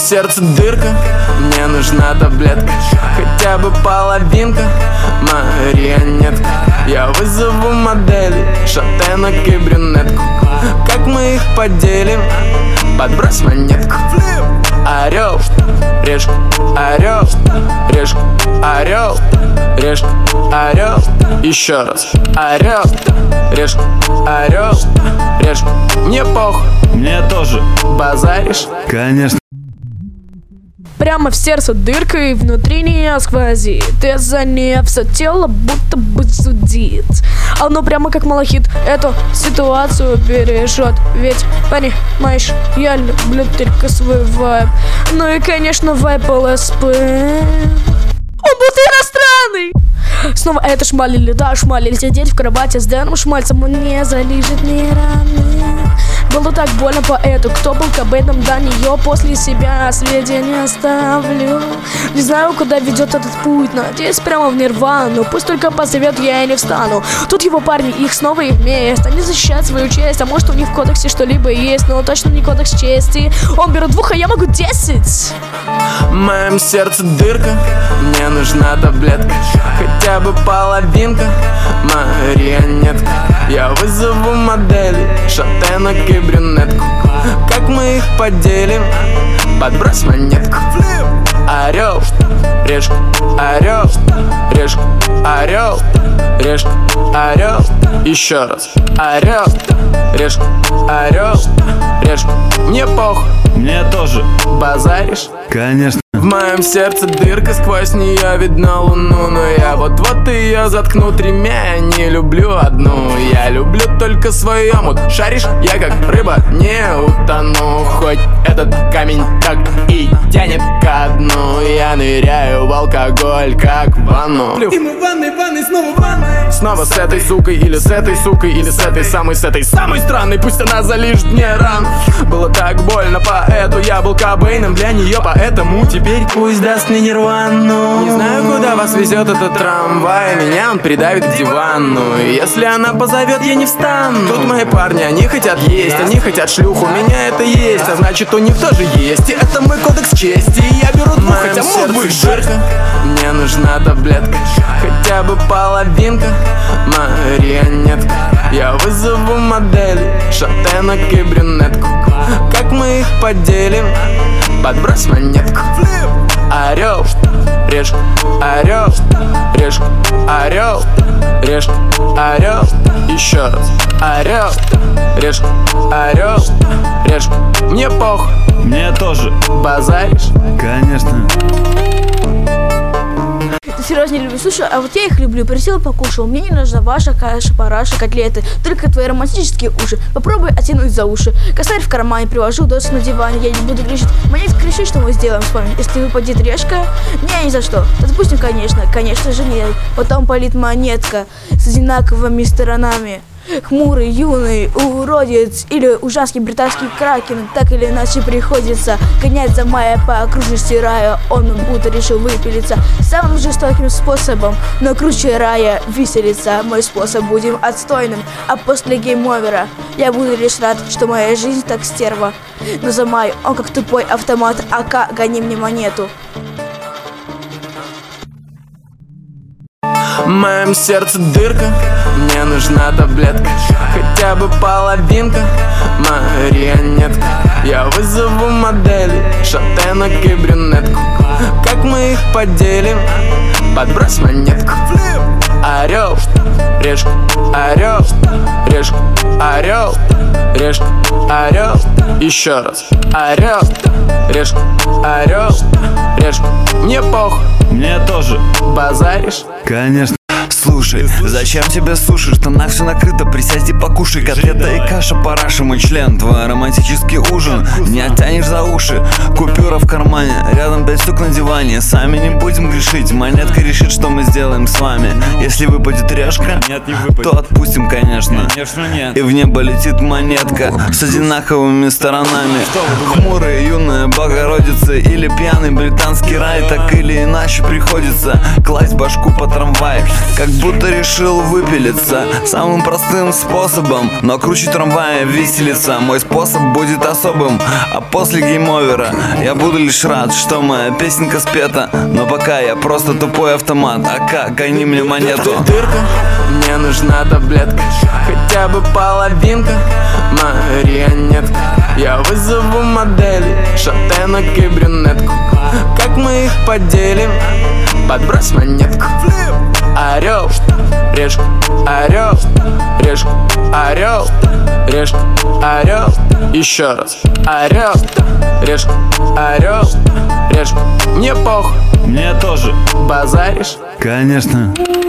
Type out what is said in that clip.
сердце дырка, мне нужна таблетка, хотя бы половинка, марионетка. Я вызову модели, шатенок и брюнетку. Как мы их поделим? Подбрось монетку. Орел, решка, орел, решка, орел, решка, орел. Еще раз. Орел, решка, орел, решка. Мне похуй. Мне тоже. Базаришь? Конечно. Прямо в сердце дырка и внутри нее сквозит. Из-за нее все тело будто бы зудит. Оно прямо как малахит эту ситуацию бережет. Ведь, понимаешь, я люблю только свой вайб. Ну и, конечно, вайб ЛСП. Он будто иностранный. Снова это шмалили, да, шмалили. Сидеть в кровати с Дэном Шмальцем, он не залижет ни раны. Было так больно поэту, кто был кабетом до нее. После себя сведения оставлю. Не знаю, куда ведет этот путь, надеюсь, прямо в нирвану. Пусть только позовет, я и не встану. Тут его парни, их снова их мест. Они защищают свою честь, а может у них в кодексе что-либо есть, но точно не кодекс чести. Он берет 2, а я могу 10. В моем сердце дырка, мне нужна таблетка, хотя бы половинка, марионетка. Я вызову модели, шатенок и брюнетку. Как мы их поделим? Подбрось монетку. Орел, решка, орел, решка, орел, решка, орел. Еще раз. Орел, решка, орел, решка. Мне похуй. Мне тоже. Базаришь? Конечно. В моем сердце дырка, сквозь нее видно луну. Но я вот-вот ее заткну тремя. Я не люблю одну, я люблю только свой омут. Шаришь? Я как рыба не утону. Хоть этот камень так и тянет ко дну. Я ныряю в алкоголь, как в ванну. И мы в ванной, снова в ванной. Снова с этой сукой, или с этой сукой, или с этой самой странной. Пусть она залижет мне рану. Было так больно поэту, я был Кобейном для нее, поэтому теперь пусть даст мне нирвану. Не знаю, куда вас везет этот трамвай, меня он придавит к дивану. И если она позовет, я не встану. Тут мои парни, они хотят есть, они хотят шлюху, у меня это есть, а значит у них тоже есть. И это мой кодекс чести, и я беру 2, хотя мог бы жертва. Мне нужна таблетка, хотя бы половинка, марионетка. Я вызову модели, шатенок и брюнетку. Как мы их поделим? Подбрось монетку. Орел, решка, орел, решка, орел, решка, орел. Еще раз. Орел, решка, орел, решка. Мне похуй. Мне тоже. Базаришь? Конечно. Ты серьезно не любишь суши? А вот я их люблю. Присел, покушал. Мне не нужна ваша каша, параша, котлеты. Только твои романтические уши. Попробуй оттянуть за уши. Косарь в кармане, привожу доску на диване. Я не буду грешить. Монет кричи, что мы сделаем с вами. Если выпадет решка, не, ни за что. Да допустим, конечно же нет. Потом полит монетка с одинаковыми сторонами. Хмурый, юный уродец или ужасный британский кракен. Так или иначе приходится гонять за Майя по окружности рая. Он будто решил выпилиться самым жестоким способом, но круче рая виселица. Мой способ будет отстойным, а после гейм-овера я буду лишь рад, что моя жизнь так стерва. Но за Май он как тупой автомат АК, гони мне монету. В моем сердце дырка, мне нужна таблетка, хотя бы половинка, марионетка. Я вызову модели, шатенок и брюнетку. Как мы их поделим? Подбрось монетку. Орел, решка, орел, решка, орел, решка, орел. Еще раз. Орел, решка, орел, решка. Мне похуй. Мне тоже. Базаришь? Конечно. Слушай, зачем тебе суши? Штанах все накрыто, присядь и покушай. Котлета и каша, параша, мой член. Твой романтический ужин, не оттянешь за уши. Купюра в кармане, рядом 5 штук на диване. Сами не будем грешить, монетка решит, что мы сделаем с вами. Если выпадет решка, то отпустим, конечно. Нет. И в небо летит монетка с одинаковыми сторонами. Хмурая юная Богородица или пьяный британский рай. Так или иначе приходится класть башку по трамваю. Как как будто решил выпилиться самым простым способом, но круче трамвая виселица. Мой способ будет особым, а после гейм-овера я буду лишь рад, что моя песенка спета. Но пока я просто тупой автомат. АК, гони мне монету. Дырка, мне нужна таблетка, хотя бы половинка, марионетка. Я вызову модели, шатенок и брюнетку. Как мы их поделим? Подбрось монетку. Орел, решка, орел, решка, орел, решка, орел. Еще раз. Орел, решка, орел, решка. Мне похуй. Мне тоже. Базаришь? Конечно.